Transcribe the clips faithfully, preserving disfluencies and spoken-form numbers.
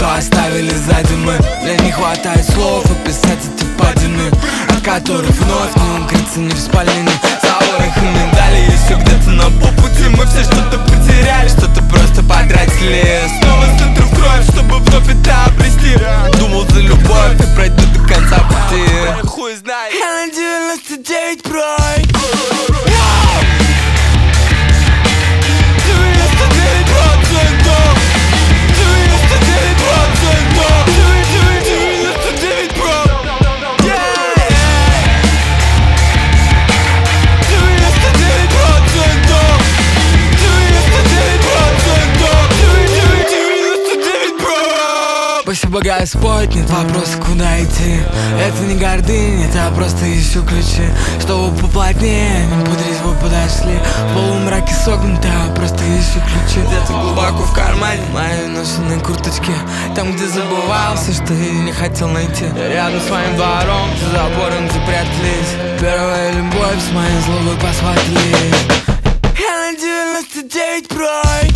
что оставили сзади мы. Мне не хватает слов описать эти падины, от которых вновь не укрыться ни в спалении. За ворох и медали, если где-то на полпути мы все что-то потеряли, что-то просто потратили. Снова с центра в кровь, чтобы вновь это обрести. Думал за любовь и пройду до конца пути. Хуй знает. Я на девяносто девять прой. Спасибо, Господь, нет вопроса, куда идти. Это не гордыня, это просто ищу ключи, чтобы поплотнее, не под резву подошли. В полумраке согнуто, просто ищу ключи. Где-то глубоко в кармане моей ношеной курточки, там, где забывался, что я не хотел найти. Рядом с моим двором, за забором, где прятались. Первая любовь с моей злобой посватались. Я на девяносто девять прой.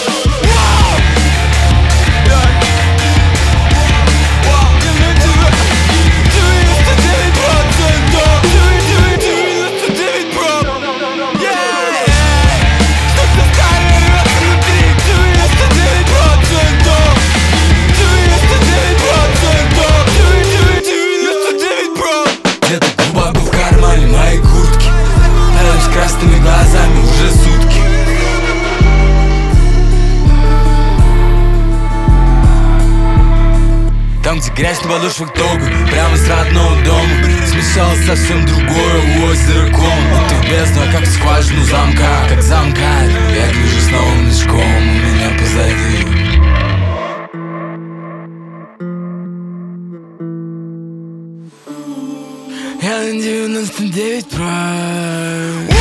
Красными глазами уже сутки. Там, где грязь на подошвах тогу, прямо с родного дома смешалось совсем другое у озера Ком. Ты в бездну, как в скважину замка, как замка. Я гляжу с новым мешком у меня позади. Я на девяносто девять прав.